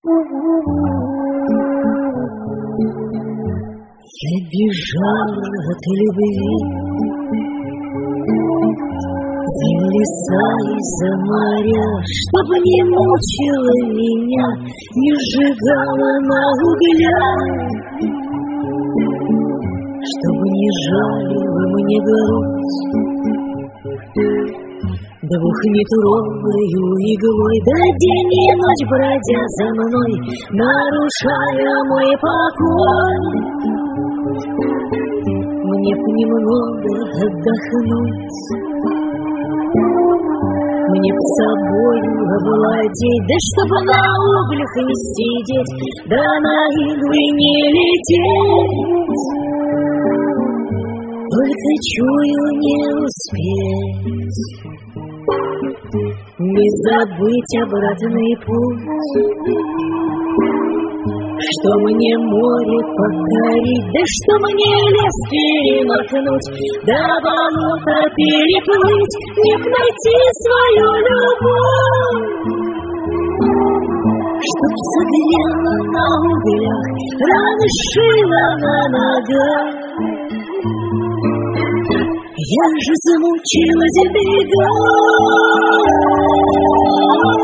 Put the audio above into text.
Я бежала от любви за леса и за моря, чтобы не мучила меня, не сжигала на углях, чтобы не жалила мне грудь двухметровою иглой, да день и ночь бродя за мной, нарушая мой покой. Мне б немного отдохнуть, мне б собою овладеть, да чтоб на углях не сидеть, да на иглы не лететь. Только чую не успеть, не забыть обратный путь, что мне море покорить, да что мне лес перемахнуть, да болото переплыть, мне б найти свою любовь, чтоб согрела на углях, раны шила на ногах. Я же замучилась бегать.